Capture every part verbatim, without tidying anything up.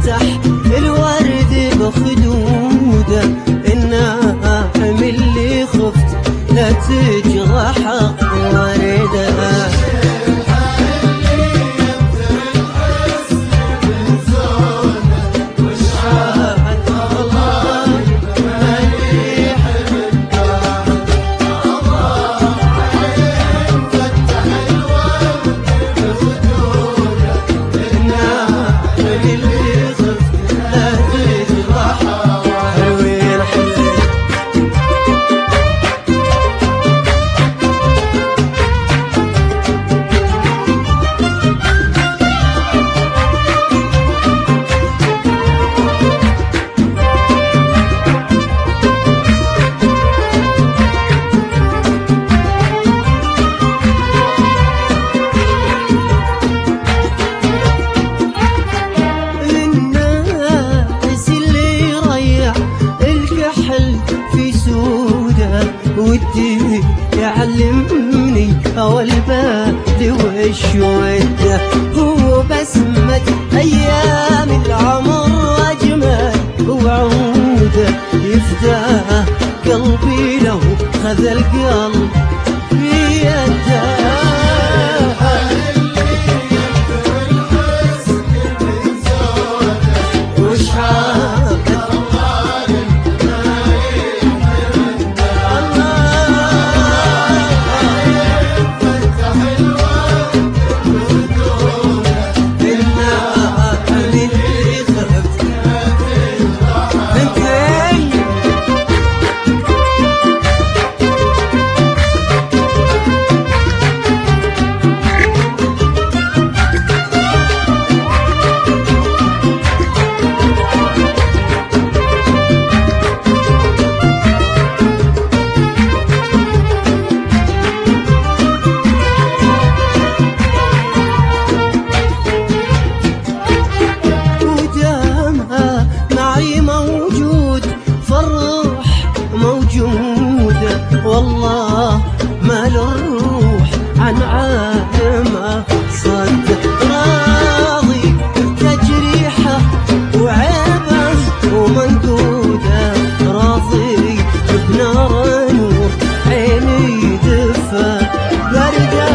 فتح الورد بخدوده، الناعم اللي خفت لا تجرح ورده. ودي يعلمني والبال والشوده، هو بسمة أيام العمر أجمل وعوده، يفداه قلبي لو خذ القلب في يده. والله ما للروح عن عالمه صد، راضي بتجريحه وعيبه ومنقوده، راضي بنار نور عيني دفى برده.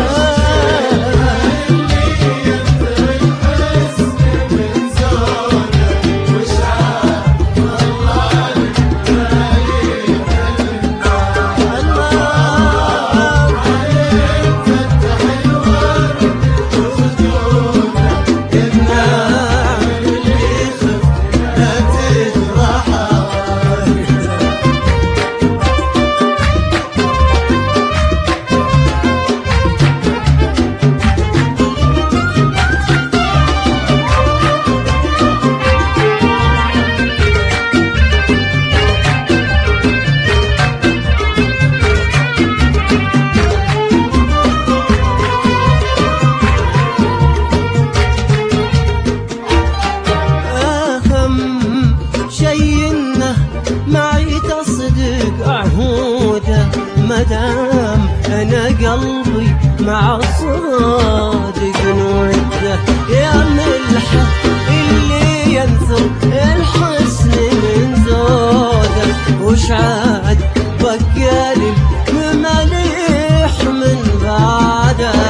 معي تصدق عهوده، مدام انا قلبي مع صادق نوده، يا ملحه اللي ينثر الحسن من زوده، وش عاد بقى لي مماليح من بعده.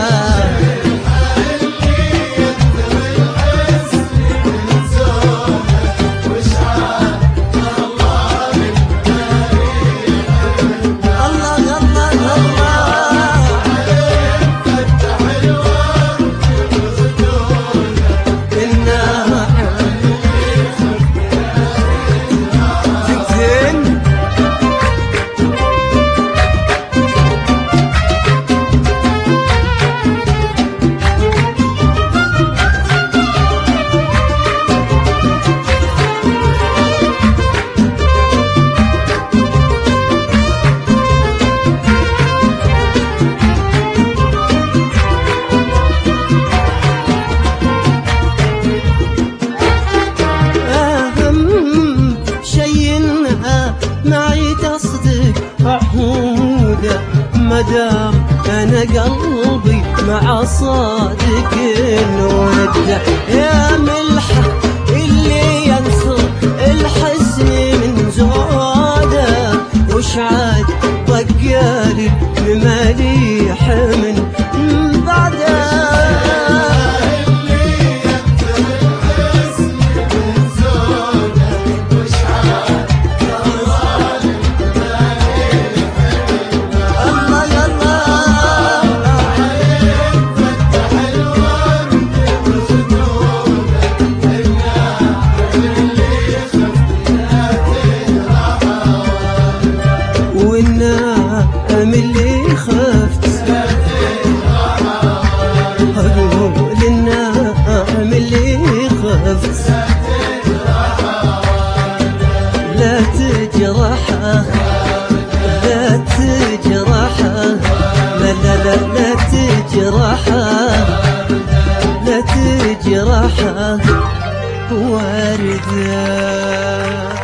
مدام انا قلبي مع صادق الوده، يا ملحه اللي روحه وردة.